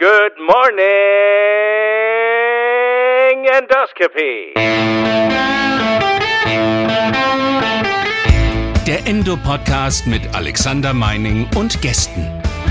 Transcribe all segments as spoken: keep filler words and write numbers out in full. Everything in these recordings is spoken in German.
Good morning, Endoscopy. Der Endo-Podcast mit Alexander Meining und Gästen.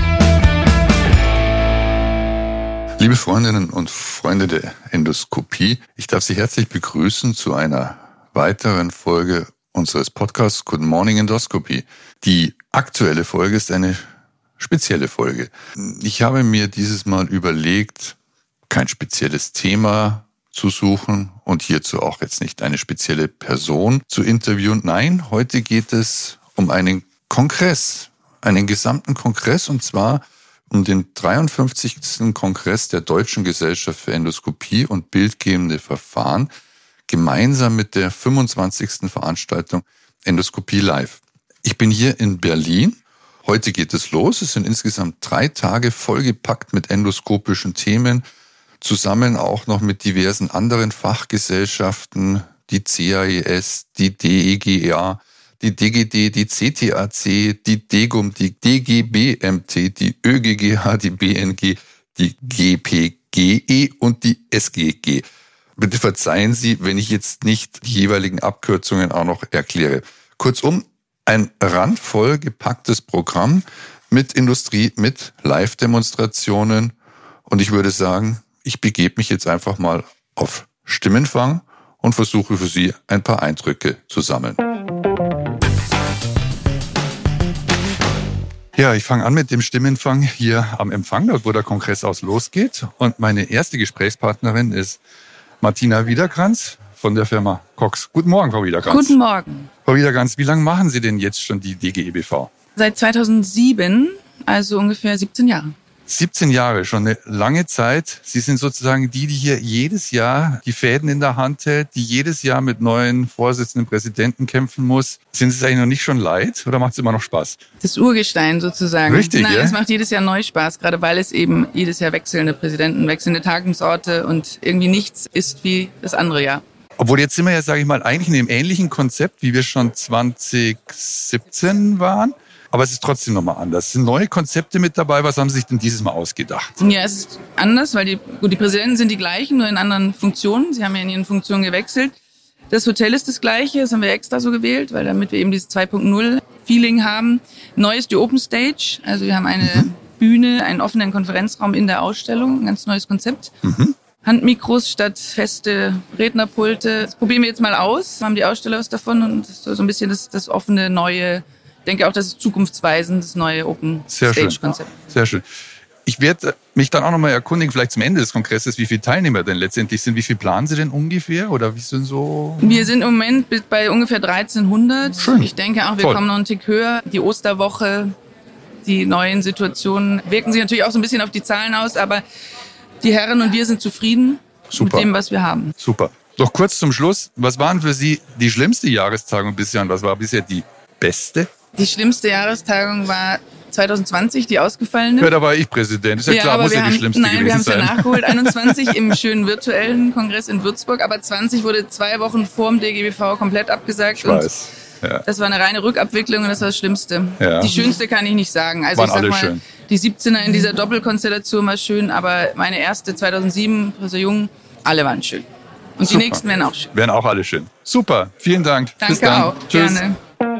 Liebe Freundinnen und Freunde der Endoskopie, ich darf Sie herzlich begrüßen zu einer weiteren Folge unseres Podcasts Good Morning Endoscopy. Die aktuelle Folge ist eine spezielle Folge. Ich habe mir dieses Mal überlegt, kein spezielles Thema zu suchen und hierzu auch jetzt nicht eine spezielle Person zu interviewen. Nein, heute geht es um einen Kongress, einen gesamten Kongress, und zwar um den dreiundfünfzigsten Kongress der Deutschen Gesellschaft für Endoskopie und bildgebende Verfahren, gemeinsam mit der fünfundzwanzigsten Veranstaltung Endoskopie Live. Ich bin hier in Berlin. Heute geht es los. Es sind insgesamt drei Tage vollgepackt mit endoskopischen Themen, zusammen auch noch mit diversen anderen Fachgesellschaften, die C A E S, die D E G A, die D G D, die C T A C, die D G U M, die D G B M T, die Ö G G H, die B N G, die G P G E und die S G G. Bitte verzeihen Sie, wenn ich jetzt nicht die jeweiligen Abkürzungen auch noch erkläre. Kurzum, ein randvoll gepacktes Programm mit Industrie, mit Live-Demonstrationen. Und ich würde sagen, ich begebe mich jetzt einfach mal auf Stimmenfang und versuche für Sie ein paar Eindrücke zu sammeln. Ja, ich fange an mit dem Stimmenfang hier am Empfang, dort wo der Kongress aus losgeht. Und meine erste Gesprächspartnerin ist Martina Wiederkranz von der Firma Cox. Guten Morgen, Frau Wiederkranz. Guten Morgen. Frau Wiederkranz, wie lange machen Sie denn jetzt schon die D G E B V? Seit zweitausendsieben, also ungefähr siebzehn Jahre. siebzehn Jahre, schon eine lange Zeit. Sie sind sozusagen die, die hier jedes Jahr die Fäden in der Hand hält, die jedes Jahr mit neuen Vorsitzenden, Präsidenten kämpfen muss. Sind Sie es eigentlich noch nicht schon leid oder macht es immer noch Spaß? Das Urgestein sozusagen. Richtig, Nein, ja? Es macht jedes Jahr neu Spaß, gerade weil es eben jedes Jahr wechselnde Präsidenten, wechselnde Tagungsorte und irgendwie nichts ist wie das andere Jahr. Obwohl jetzt sind wir ja, sage ich mal, eigentlich in dem ähnlichen Konzept, wie wir schon zwanzig siebzehn waren. Aber es ist trotzdem nochmal anders. Es sind neue Konzepte mit dabei. Was haben Sie sich denn dieses Mal ausgedacht? Ja, es ist anders, weil die, gut, die Präsidenten sind die gleichen, nur in anderen Funktionen. Sie haben ja in ihren Funktionen gewechselt. Das Hotel ist das gleiche, das haben wir extra so gewählt, weil damit wir eben dieses zwei Punkt null Feeling haben. Neu ist die Open Stage. Also wir haben eine mhm. Bühne, einen offenen Konferenzraum in der Ausstellung. Ein ganz neues Konzept. Mhm. Handmikros statt feste Rednerpulte. Das probieren wir jetzt mal aus. Haben die Aussteller was davon und so ein bisschen das, das offene, neue. Ich denke auch, das ist zukunftsweisend, das neue Open Stage Konzept. Sehr schön. Ich werde mich dann auch nochmal erkundigen, vielleicht zum Ende des Kongresses, wie viele Teilnehmer denn letztendlich sind. Wie viel planen Sie denn ungefähr? Oder wie sind so? Wir sind im Moment bei ungefähr dreizehnhundert. Schön. Ich denke auch, wir Toll. kommen noch einen Tick höher. Die Osterwoche, die neuen Situationen wirken sich natürlich auch so ein bisschen auf die Zahlen aus, aber die Herren und wir sind zufrieden Super. mit dem, was wir haben. Super. Doch kurz zum Schluss, was waren für Sie die schlimmste Jahrestagung bisher und was war bisher die beste? Die schlimmste Jahrestagung war zwanzig zwanzig, die ausgefallene. Ja, da war ich Präsident. Ist ja, ja klar, muss ja die haben, schlimmste nein, gewesen sein. Nein, wir haben es ja nachgeholt. einundzwanzig im schönen virtuellen Kongress in Würzburg. Aber zwanzig wurde zwei Wochen vor dem D G B V komplett abgesagt. Ich weiß. Ja. Das war eine reine Rückabwicklung und das war das Schlimmste. Ja. Die schönste kann ich nicht sagen. Also Waren ich sag alle mal, schön. Die siebzehner in dieser Doppelkonstellation war schön, aber meine erste zweitausendsieben, Professor Jung, alle waren schön. Und Super. Die nächsten werden auch schön. Werden auch alle schön. Super, vielen Dank. Danke Bis dann. auch. Tschüss. Gerne.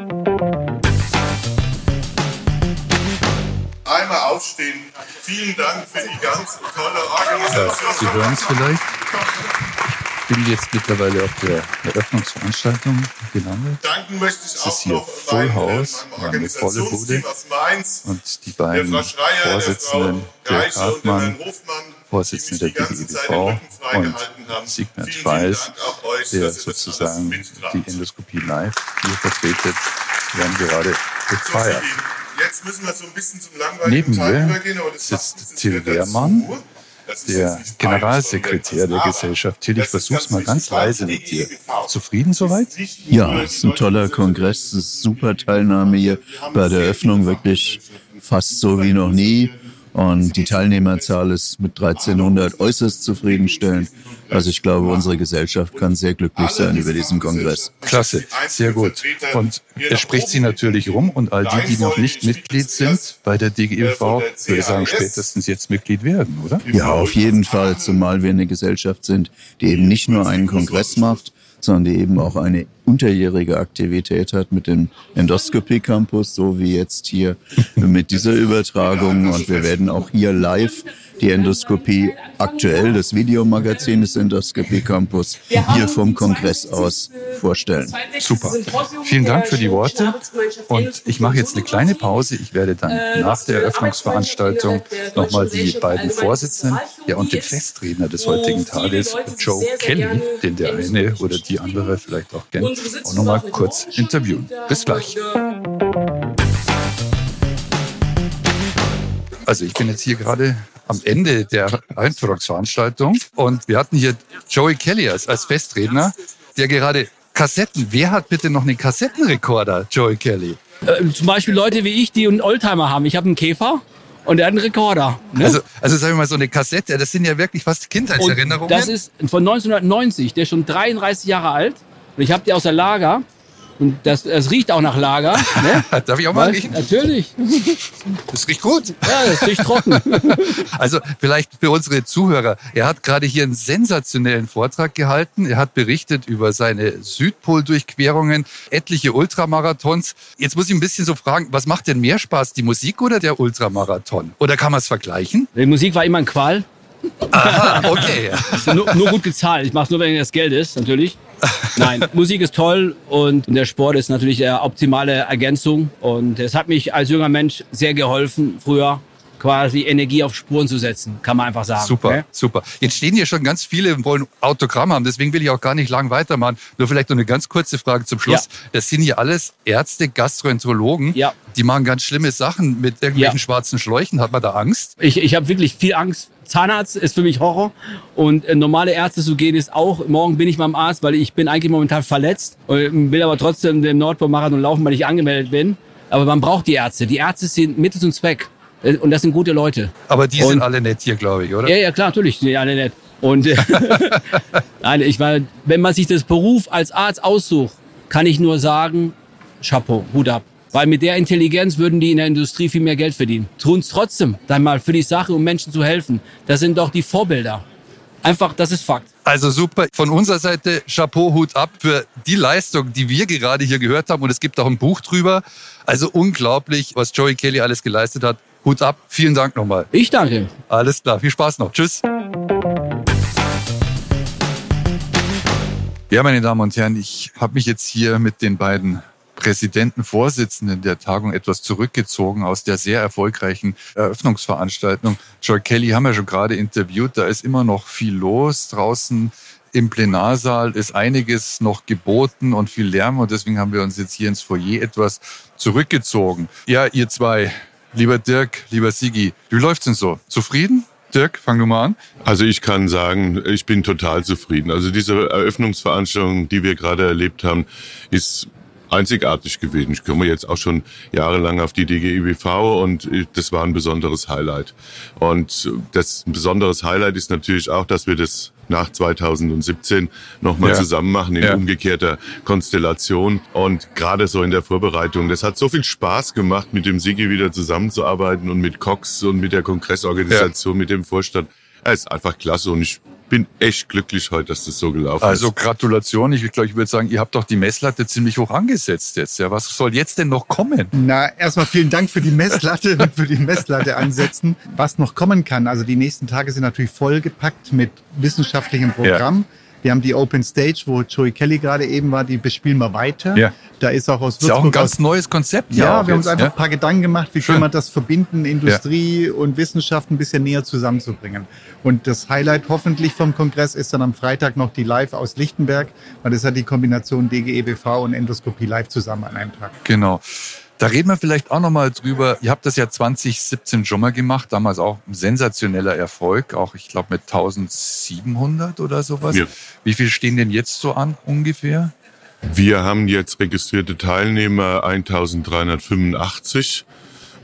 Einmal aufstehen. Vielen Dank für die ganz tolle Organisation. Ja, Sie hören es vielleicht. Ich bin jetzt mittlerweile auf der Eröffnungsveranstaltung gelandet. Danken möchte ich Es auch ist hier noch Full meinem, House, meinem eine volle Bude. Organisationsteam aus Mainz, Und die beiden der Frau Schreier, Vorsitzenden, der Dirk Frau Reiche und der Herrn Hartmann, Hofmann, Vorsitzender die der mich D die G ganze E B Zeit den V Rücken frei und gehalten haben. Siegmund Vielen, Weiß, vielen Dank auch euch, der dass ihr das sozusagen alles mittragt. die Endoskopie Live hier vertretet, werden gerade gefeiert. So, jetzt müssen wir so ein bisschen zum langweiligen Neben Teil mir übergehen, aber das sitzt macht uns Till jetzt wieder Wehrmann, dazu. Das ist der jetzt nicht Generalsekretär der peinlich, Gesellschaft. Till, ich das ist versuch's mal ganz ganz wichtig, leise die mit dir. D G E B V. Zufrieden soweit? Ja, es ist ein toller Kongress, es ist super Teilnahme hier bei der Eröffnung, wirklich fast so wie noch nie. Und die Teilnehmerzahl ist mit dreizehnhundert äußerst zufriedenstellend. Also ich glaube, unsere Gesellschaft kann sehr glücklich sein über diesen Kongress. Klasse, sehr gut. Und er spricht sie natürlich rum und all die, die noch nicht Mitglied sind bei der D G E B V, würde ich sagen, spätestens jetzt Mitglied werden, oder? Ja, auf jeden Fall, zumal wir eine Gesellschaft sind, die eben nicht nur einen Kongress macht, sondern die eben auch eine unterjährige Aktivität hat mit dem Endoscopy Campus, so wie jetzt hier mit dieser Übertragung. Und wir werden auch hier live die Endoskopie aktuell, das Videomagazin des Endoscopy Campus, hier vom Kongress aus vorstellen. Super. Vielen Dank für die Worte. Und ich mache jetzt eine kleine Pause. Ich werde dann nach der Eröffnungsveranstaltung nochmal die beiden Vorsitzenden, ja, und den Festredner des heutigen Tages, Joe Kelly, den der eine oder die andere vielleicht auch kennt, auch nochmal kurz interviewen. Bis gleich. Also ich bin jetzt hier gerade am Ende der Einführungsveranstaltung und wir hatten hier Joey Kelly als, als Festredner, der gerade Kassetten, wer hat bitte noch einen Kassettenrekorder, Joey Kelly? Äh, zum Beispiel Leute wie ich, die einen Oldtimer haben. Ich habe einen Käfer und der hat einen Rekorder. Ne? Also, also sagen wir mal, so eine Kassette, das sind ja wirklich fast Kindheitserinnerungen. Und das ist von neunzehnhundertneunzig, der ist schon dreiunddreißig Jahre alt und ich habe die aus der Lager. Und das, das riecht auch nach Lager. Ne? Darf ich auch mal riechen? Natürlich. Das riecht gut. Ja, das riecht trocken. Also vielleicht für unsere Zuhörer. Er hat gerade hier einen sensationellen Vortrag gehalten. Er hat berichtet über seine Südpol-Durchquerungen, etliche Ultramarathons. Jetzt muss ich ein bisschen so fragen, was macht denn mehr Spaß, die Musik oder der Ultramarathon? Oder kann man es vergleichen? Die Musik war immer ein Qual. Aha, okay. nur, nur gut gezahlt. Ich mache es nur, wenn das Geld ist, natürlich. Nein, Musik ist toll und der Sport ist natürlich eine optimale Ergänzung. Und es hat mich als junger Mensch sehr geholfen, früher quasi Energie auf Spuren zu setzen, kann man einfach sagen. Super, ne? super. Jetzt stehen hier schon ganz viele und wollen Autogramm haben, deswegen will ich auch gar nicht lang weitermachen. Nur vielleicht noch eine ganz kurze Frage zum Schluss. Ja. Das sind hier alles Ärzte, Gastroenterologen, ja. Die machen ganz schlimme Sachen mit irgendwelchen ja. schwarzen Schläuchen. Hat man da Angst? Ich, ich habe wirklich viel Angst. Zahnarzt ist für mich Horror und äh, normale Ärzte zu gehen ist auch, morgen bin ich beim Arzt, weil ich bin eigentlich momentan verletzt und will aber trotzdem den Nordpol-Marathon laufen, weil ich angemeldet bin. Aber man braucht die Ärzte. Die Ärzte sind Mittel zum Zweck. Und das sind gute Leute. Aber die und, sind alle nett hier, glaube ich, oder? Ja, ja, klar, natürlich sind die alle nett. Und äh, nein, ich meine, wenn man sich das Beruf als Arzt aussucht, kann ich nur sagen, Chapeau, Hut ab. Weil mit der Intelligenz würden die in der Industrie viel mehr Geld verdienen. Tun es trotzdem, dann mal für die Sache, um Menschen zu helfen. Das sind doch die Vorbilder. Einfach, das ist Fakt. Also super. Von unserer Seite Chapeau, Hut ab für die Leistung, die wir gerade hier gehört haben. Und es gibt auch ein Buch drüber. Also unglaublich, was Joey Kelly alles geleistet hat. Hut ab. Vielen Dank nochmal. Ich danke. Alles klar. Viel Spaß noch. Tschüss. Ja, meine Damen und Herren, ich habe mich jetzt hier mit den beiden Präsidenten, Vorsitzenden der Tagung etwas zurückgezogen aus der sehr erfolgreichen Eröffnungsveranstaltung. Joey Kelly haben wir schon gerade interviewt. Da ist immer noch viel los. Draußen im Plenarsaal ist einiges noch geboten und viel Lärm. Und deswegen haben wir uns jetzt hier ins Foyer etwas zurückgezogen. Ja, ihr zwei, lieber Dirk, lieber Sigi, wie läuft's denn so? Zufrieden? Dirk, fang du mal an. Also ich kann sagen, ich bin total zufrieden. Also diese Eröffnungsveranstaltung, die wir gerade erlebt haben, ist einzigartig gewesen. Ich komme jetzt auch schon jahrelang auf die D G E B V und das war ein besonderes Highlight. Und das ein besonderes Highlight ist natürlich auch, dass wir das nach zweitausendsiebzehn nochmal ja. zusammen machen in ja. umgekehrter Konstellation. Und gerade so in der Vorbereitung, das hat so viel Spaß gemacht, mit dem Sigi wieder zusammenzuarbeiten und mit Cox und mit der Kongressorganisation, ja. mit dem Vorstand. Es ist einfach klasse und ich bin echt glücklich heute, dass das so gelaufen also, ist. Also Gratulation. Ich glaube, ich würde sagen, ihr habt doch die Messlatte ziemlich hoch angesetzt jetzt. Ja, was soll jetzt denn noch kommen? Na, erstmal vielen Dank für die Messlatte und für die Messlatte ansetzen. Was noch kommen kann, also die nächsten Tage sind natürlich vollgepackt mit wissenschaftlichem Programm. Ja. Wir haben die Open Stage, wo Joey Kelly gerade eben war, die bespielen wir weiter. Ja. Da ist auch aus Würzburg. Ist ja auch ein ganz aus, neues Konzept. Ja, ja wir haben uns einfach ja? ein paar Gedanken gemacht, wie Schön. kann man das verbinden, Industrie ja. und Wissenschaft ein bisschen näher zusammenzubringen. Und das Highlight hoffentlich vom Kongress ist dann am Freitag noch die Live aus Lichtenberg, weil das hat die Kombination D G E B V und Endoskopie Live zusammen an einem Tag. Genau. Da reden wir vielleicht auch nochmal drüber. Ihr habt das ja zwanzig siebzehn schon mal gemacht, damals auch ein sensationeller Erfolg, auch ich glaube mit eintausendsiebenhundert oder sowas. Ja. Wie viel stehen denn jetzt so an ungefähr? Wir haben jetzt registrierte Teilnehmer eintausenddreihundertfünfundachtzig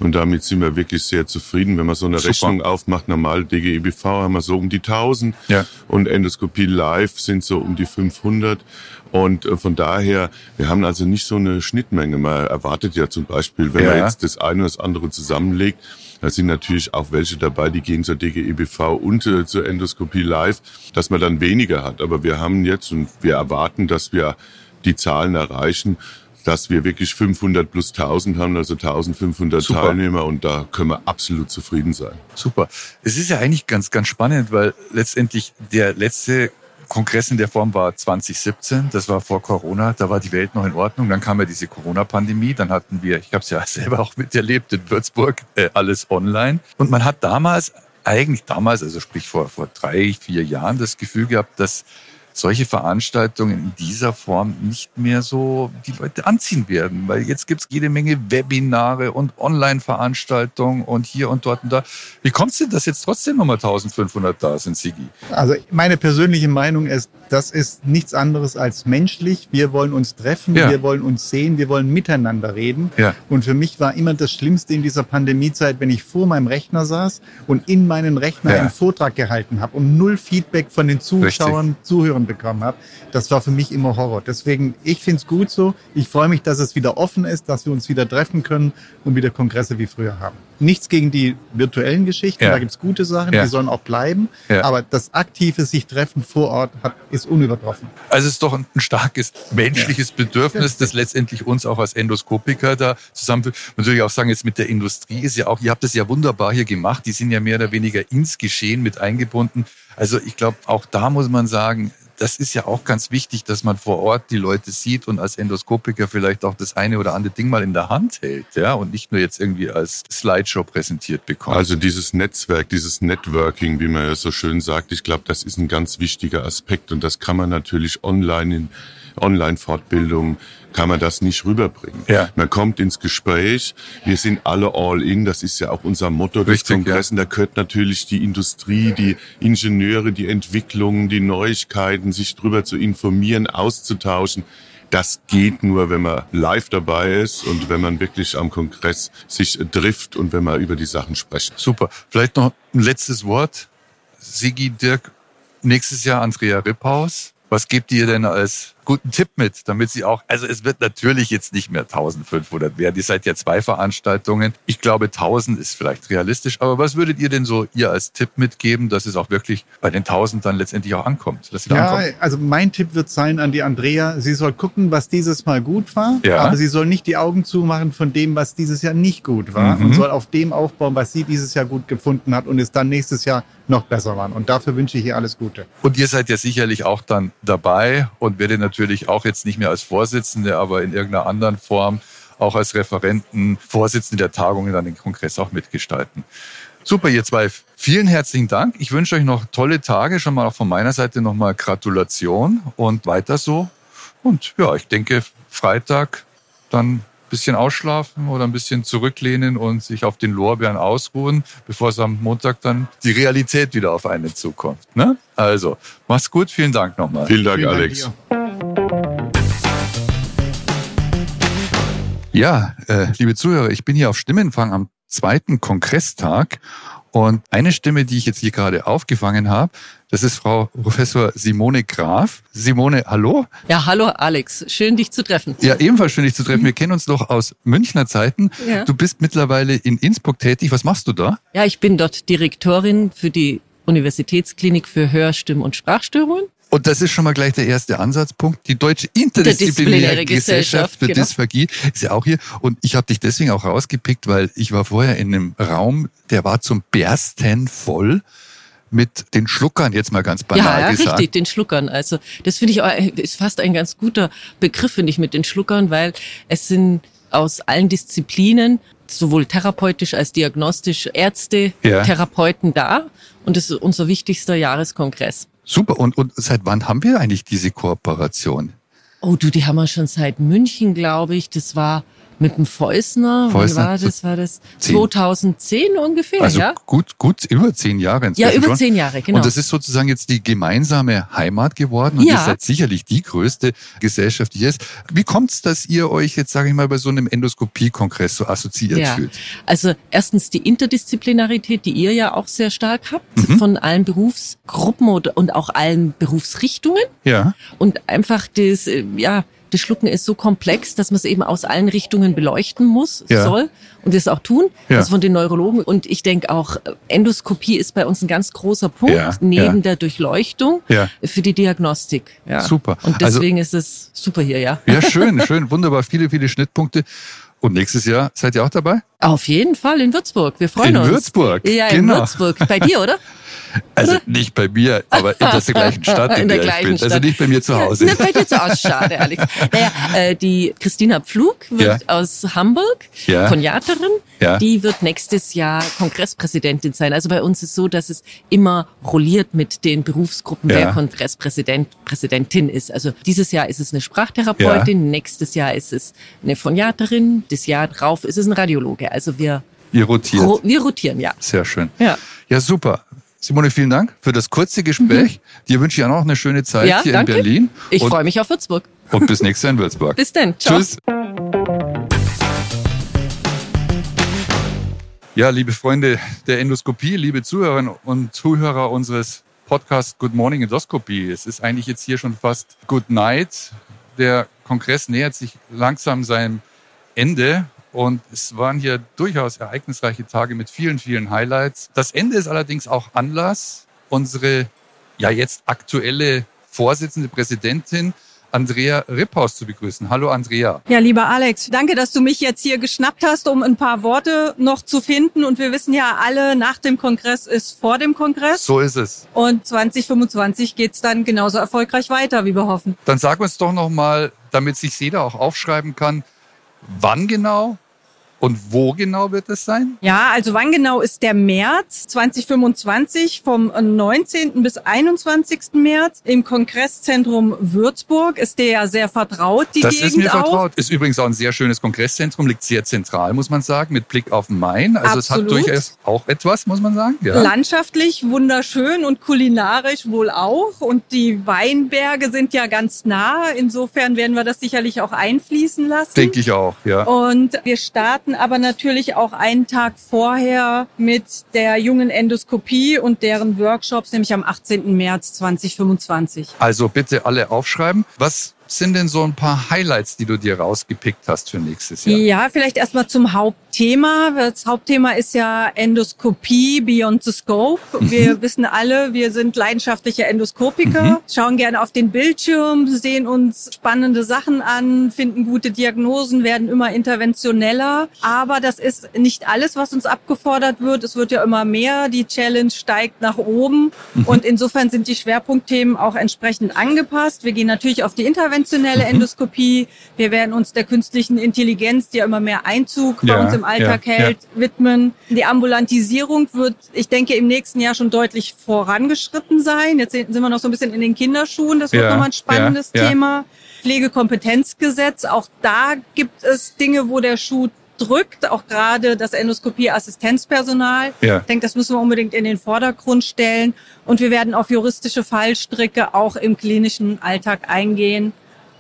Und damit sind wir wirklich sehr zufrieden. Wenn man so eine Super. Rechnung aufmacht, normal D G E B V haben wir so um die tausend Ja. und Endoskopie Live sind so um die fünfhundert. Und äh, von daher, wir haben also nicht so eine Schnittmenge. Man erwartet ja zum Beispiel, wenn Ja. man jetzt das eine oder das andere zusammenlegt, da sind natürlich auch welche dabei, die gehen zur D G E B V und äh, zur Endoskopie Live, dass man dann weniger hat. Aber wir haben jetzt und wir erwarten, dass wir die Zahlen erreichen, dass wir wirklich fünfhundert plus tausend haben, also eintausendfünfhundert Super. Teilnehmer, und da können wir absolut zufrieden sein. Super. Es ist ja eigentlich ganz, ganz spannend, weil letztendlich der letzte Kongress in der Form war zwanzig siebzehn, das war vor Corona, da war die Welt noch in Ordnung, dann kam ja diese Corona-Pandemie, dann hatten wir, ich habe es ja selber auch miterlebt in Würzburg, äh, alles online. Und man hat damals, eigentlich damals, also sprich vor, vor drei, vier Jahren, das Gefühl gehabt, dass solche Veranstaltungen in dieser Form nicht mehr so die Leute anziehen werden. Weil jetzt gibt's jede Menge Webinare und Online-Veranstaltungen und hier und dort und da. Wie kommt's denn, dass jetzt trotzdem nochmal eintausendfünfhundert da sind, Sigi? Also meine persönliche Meinung ist, das ist nichts anderes als menschlich. Wir wollen uns treffen, Ja. wir wollen uns sehen, wir wollen miteinander reden. Ja. Und für mich war immer das Schlimmste in dieser Pandemiezeit, wenn ich vor meinem Rechner saß und in meinen Rechner Ja. einen Vortrag gehalten habe und null Feedback von den Zuschauern, Zuhörern bekommen habe. Das war für mich immer Horror. Deswegen, ich finde es gut so. Ich freue mich, dass es wieder offen ist, dass wir uns wieder treffen können und wieder Kongresse wie früher haben. Nichts gegen die virtuellen Geschichten, Ja. da gibt's gute Sachen, Ja. die sollen auch bleiben. Ja. Aber das aktive sich treffen vor Ort hat, ist unübertroffen. Also es ist doch ein starkes menschliches Bedürfnis, das letztendlich uns auch als Endoskopiker da zusammenführt. Natürlich auch sagen, jetzt mit der Industrie ist ja auch, ihr habt das ja wunderbar hier gemacht, die sind ja mehr oder weniger ins Geschehen mit eingebunden. Also ich glaube, auch da muss man sagen, das ist ja auch ganz wichtig, dass man vor Ort die Leute sieht und als Endoskopiker vielleicht auch das eine oder andere Ding mal in der Hand hält, ja, und nicht nur jetzt irgendwie als Slideshow präsentiert bekommt. Also dieses Netzwerk, dieses Networking, wie man ja so schön sagt, ich glaube, das ist ein ganz wichtiger Aspekt, und das kann man natürlich online in Online-Fortbildungen kann man das nicht rüberbringen. Ja. Man kommt ins Gespräch, wir sind alle all in, das ist ja auch unser Motto des Richtig, Kongresses. ja. Da gehört natürlich die Industrie, die Ingenieure, die Entwicklungen, die Neuigkeiten, sich drüber zu informieren, auszutauschen. Das geht nur, wenn man live dabei ist und wenn man wirklich am Kongress sich trifft und wenn man über die Sachen spricht. Super. Vielleicht noch ein letztes Wort. Sigi, Dirk, nächstes Jahr Andrea Ripphaus. Was gebt ihr denn als guten Tipp mit, damit sie auch, also es wird natürlich jetzt nicht mehr eintausendfünfhundert werden. Ihr seid ja zwei Veranstaltungen. Ich glaube, tausend ist vielleicht realistisch. Aber was würdet ihr denn so ihr als Tipp mitgeben, dass es auch wirklich bei den tausend dann letztendlich auch ankommt? Dass sie da Ja, ankommt? also mein Tipp wird sein an die Andrea, sie soll gucken, was dieses Mal gut war, Ja. aber sie soll nicht die Augen zumachen von dem, was dieses Jahr nicht gut war, Mhm. und soll auf dem aufbauen, was sie dieses Jahr gut gefunden hat und es dann nächstes Jahr noch besser war. Und dafür wünsche ich ihr alles Gute. Und ihr seid ja sicherlich auch dann dabei und werdet natürlich auch jetzt nicht mehr als Vorsitzende, aber in irgendeiner anderen Form auch als Referenten, Vorsitzende der Tagungen dann den Kongress auch mitgestalten. Super, ihr zwei. Vielen herzlichen Dank. Ich wünsche euch noch tolle Tage. Schon mal auch von meiner Seite nochmal Gratulation und weiter so. Und ja, ich denke, Freitag dann ein bisschen ausschlafen oder ein bisschen zurücklehnen und sich auf den Lorbeeren ausruhen, bevor es am Montag dann die Realität wieder auf einen zukommt. Ne? Also, mach's gut. Vielen Dank nochmal. Vielen Dank, Vielen Dank Alex. dir. Ja, äh, liebe Zuhörer, ich bin hier auf Stimmenfang am zweiten Kongresstag und eine Stimme, die ich jetzt hier gerade aufgefangen habe, das ist Frau Professor Simone Graf. Simone, hallo. Ja, hallo Alex, schön dich zu treffen. Ja, ebenfalls schön, dich zu treffen. Wir kennen uns doch aus Münchner Zeiten. Ja. Du bist mittlerweile in Innsbruck tätig. Was machst du da? Ja, ich bin dort Direktorin für die Universitätsklinik für Hör-, Stimm- und Sprachstörungen. Und das ist schon mal gleich der erste Ansatzpunkt. Die Deutsche Interdisziplinäre Interdisziplinäre Gesellschaft Gesellschaft, für genau. Dysphagie ist ja auch hier. Und ich habe dich deswegen auch rausgepickt, weil ich war vorher in einem Raum, der war zum Bersten voll mit den Schluckern, jetzt mal ganz banal Ja, ja, gesagt. richtig, den Schluckern. Also das finde ich auch, ist fast ein ganz guter Begriff, finde ich, mit den Schluckern, weil es sind aus allen Disziplinen, sowohl therapeutisch als diagnostisch, Ärzte, Ja. Therapeuten da. Und das ist unser wichtigster Jahreskongress. Super. Und, und seit wann haben wir eigentlich diese Kooperation? Oh du, die haben wir schon seit München, glaube ich. Das war Mit dem Feusner, Feusner, wann war das? War das zehn. zweitausendzehn ungefähr, Also ja? gut, gut über zehn Jahre inzwischen Ja, über schon. zehn Jahre, genau. Und das ist sozusagen jetzt die gemeinsame Heimat geworden und Ja. ihr seid sicherlich die größte Gesellschaft, die ist. Wie kommt's, dass ihr euch jetzt, sage ich mal, bei so einem Endoskopie-Kongress so assoziiert Ja. fühlt? Also erstens die Interdisziplinarität, die ihr ja auch sehr stark habt, Mhm. von allen Berufsgruppen und, und auch allen Berufsrichtungen. Ja. Und einfach das, äh, ja, das Schlucken ist so komplex, dass man es eben aus allen Richtungen beleuchten muss, Ja. soll und das auch tun. Ja. Also von den Neurologen. Und ich denke auch, Endoskopie ist bei uns ein ganz großer Punkt, Ja, neben ja. der Durchleuchtung Ja. für die Diagnostik. Ja. Super. Und Also- deswegen ist es super hier, ja. Ja, schön, schön, wunderbar, viele, viele Schnittpunkte. Und nächstes Jahr seid ihr auch dabei? Auf jeden Fall in Würzburg. Wir freuen In uns. Würzburg, Ja, in genau. Würzburg. Bei dir, oder? Also nicht bei mir, aber in der gleichen Stadt, in, In der der ich gleichen bin. Also Stadt. nicht bei mir zu Hause. Na, bei dir zu Hause, schade, Alex. Naja, äh, die Christina Pflug wird Ja. aus Hamburg, Ja. Konjaterin, Ja. die wird nächstes Jahr Kongresspräsidentin sein. Also bei uns ist so, dass es immer rolliert mit den Berufsgruppen, Ja. wer Kongresspräsident, Präsidentin ist. Also dieses Jahr ist es eine Sprachtherapeutin, nächstes Jahr ist es eine Phoniaterin, das Jahr drauf ist es ein Radiologe. Also wir, Ihr rotiert. ro wir rotieren, ja. Sehr schön. Ja. Ja, super. Simone, vielen Dank für das kurze Gespräch. Dir wünsche ich auch noch eine schöne Zeit Ja, hier danke. in Berlin. Ich und, freue mich auf Würzburg. und bis nächstes Jahr in Würzburg. Bis dann. Ciao. Tschüss. Ja, liebe Freunde der Endoskopie, liebe Zuhörerinnen und Zuhörer unseres Podcasts Good Morning Endoscopy. Es ist eigentlich jetzt hier schon fast Good Night. Der Kongress nähert sich langsam seinem Ende und es waren hier durchaus ereignisreiche Tage mit vielen, vielen Highlights. Das Ende ist allerdings auch Anlass, unsere ja jetzt aktuelle Vorsitzende Präsidentin Andrea Riphaus zu begrüßen. Hallo Andrea. Ja, lieber Alex, danke, dass du mich jetzt hier geschnappt hast, um ein paar Worte noch zu finden. Und wir wissen ja alle, nach dem Kongress ist vor dem Kongress. So ist es. Und zwanzig fünfundzwanzig geht's dann genauso erfolgreich weiter, wie wir hoffen. Dann sag uns doch noch mal, damit sich jeder auch aufschreiben kann, wann genau und wo genau wird es sein? Ja, also wann genau ist der März zwanzig fünfundzwanzig? Vom neunzehnten bis einundzwanzigsten März im Kongresszentrum Würzburg. Ist der ja sehr vertraut, die Das Gegend ist mir auch. vertraut. Ist übrigens auch ein sehr schönes Kongresszentrum, liegt sehr zentral, muss man sagen, mit Blick auf den Main. Also Absolut. es hat durchaus auch etwas, muss man sagen. Ja. Landschaftlich wunderschön und kulinarisch wohl auch. Und die Weinberge sind ja ganz nah. Insofern werden wir das sicherlich auch einfließen lassen. Denke ich auch, ja. Und wir starten aber natürlich auch einen Tag vorher mit der jungen Endoskopie und deren Workshops, nämlich am achtzehnten März zwanzig fünfundzwanzig. Also bitte alle aufschreiben. Was sind denn so ein paar Highlights, die du dir rausgepickt hast für nächstes Jahr? Ja, vielleicht erstmal zum Hauptthema. Das Hauptthema ist ja Endoskopie Beyond the Scope. Wir wissen alle, wir sind leidenschaftliche Endoskopiker, Mhm. schauen gerne auf den Bildschirm, sehen uns spannende Sachen an, finden gute Diagnosen, werden immer interventioneller. Aber das ist nicht alles, was uns abgefordert wird. Es wird ja immer mehr. Die Challenge steigt nach oben. Mhm. Und insofern sind die Schwerpunktthemen auch entsprechend angepasst. Wir gehen natürlich auf die interventionelle Endoskopie. Wir werden uns der künstlichen Intelligenz, die ja immer mehr Einzug bei Ja, uns im Alltag ja, hält, widmen. Die Ambulantisierung wird, ich denke, im nächsten Jahr schon deutlich vorangeschritten sein. Jetzt sind wir noch so ein bisschen in den Kinderschuhen. Das wird Ja, nochmal ein spannendes ja, ja. Thema. Pflegekompetenzgesetz. Auch da gibt es Dinge, wo der Schuh drückt, auch gerade das Endoskopie-Assistenzpersonal. Ja. Ich denke, das müssen wir unbedingt in den Vordergrund stellen. Und wir werden auf juristische Fallstricke auch im klinischen Alltag eingehen,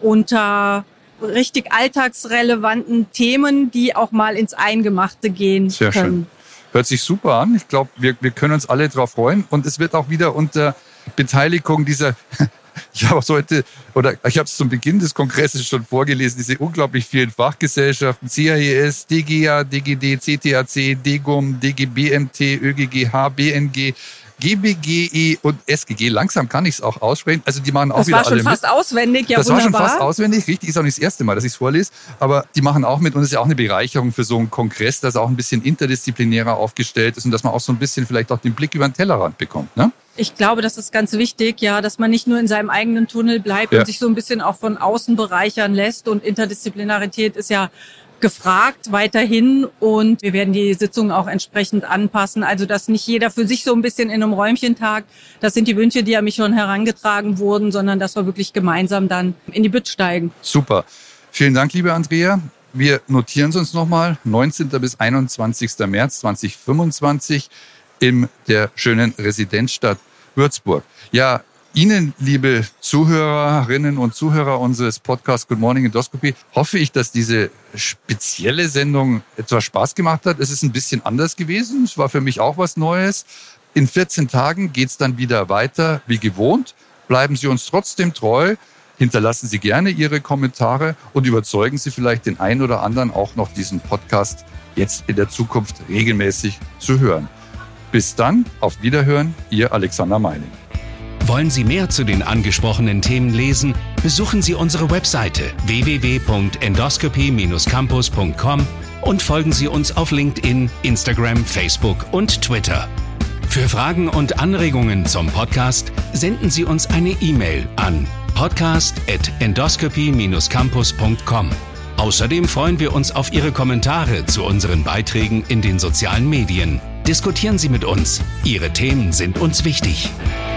unter richtig alltagsrelevanten Themen, die auch mal ins Eingemachte gehen Sehr können. schön. Hört sich super an. Ich glaube, wir, wir können uns alle drauf freuen. Und es wird auch wieder unter Beteiligung dieser, ich habe es heute, oder ich habe es zum Beginn des Kongresses schon vorgelesen, diese unglaublich vielen Fachgesellschaften, C H E S, D G A, D G D, C T A C, D G U M, D G B M T, Ö G G H, B N G, G B G E und S G G. Langsam kann ich es auch aussprechen. Also die machen auch Das wieder war schon alle fast mit. auswendig, ja Das wunderbar. war schon fast auswendig, richtig, ist auch nicht das erste Mal, dass ich es vorlese, aber die machen auch mit und es ist ja auch eine Bereicherung für so einen Kongress, dass er auch ein bisschen interdisziplinärer aufgestellt ist und dass man auch so ein bisschen vielleicht auch den Blick über den Tellerrand bekommt, ne? Ich glaube, das ist ganz wichtig, ja, dass man nicht nur in seinem eigenen Tunnel bleibt Ja. und sich so ein bisschen auch von außen bereichern lässt. Und Interdisziplinarität ist ja gefragt weiterhin und wir werden die Sitzungen auch entsprechend anpassen. Also, dass nicht jeder für sich so ein bisschen in einem Räumchen tagt. Das sind die Wünsche, die an mich schon herangetragen wurden, sondern dass wir wirklich gemeinsam dann in die Bütt steigen. Super. Vielen Dank, liebe Andrea. wir notieren es uns nochmal, neunzehnten bis einundzwanzigsten März zweitausendfünfundzwanzig in der schönen Residenzstadt Würzburg. Ja, Ihnen, liebe Zuhörerinnen und Zuhörer unseres Podcasts Good Morning Endoscopy, hoffe ich, dass diese spezielle Sendung etwas Spaß gemacht hat. Es ist ein bisschen anders gewesen. Es war für mich auch was Neues. In vierzehn Tagen geht's dann wieder weiter wie gewohnt. Bleiben Sie uns trotzdem treu. Hinterlassen Sie gerne Ihre Kommentare und überzeugen Sie vielleicht den einen oder anderen auch noch, diesen Podcast jetzt in der Zukunft regelmäßig zu hören. Bis dann, auf Wiederhören, Ihr Alexander Meining. Wollen Sie mehr zu den angesprochenen Themen lesen? Besuchen Sie unsere Webseite w w w punkt endoscopy dash campus punkt com und folgen Sie uns auf LinkedIn, Instagram, Facebook und Twitter. Für Fragen und Anregungen zum Podcast senden Sie uns eine E-Mail an podcast at endoscopy dash campus punkt com. Außerdem freuen wir uns auf Ihre Kommentare zu unseren Beiträgen in den sozialen Medien. Diskutieren Sie mit uns. Ihre Themen sind uns wichtig.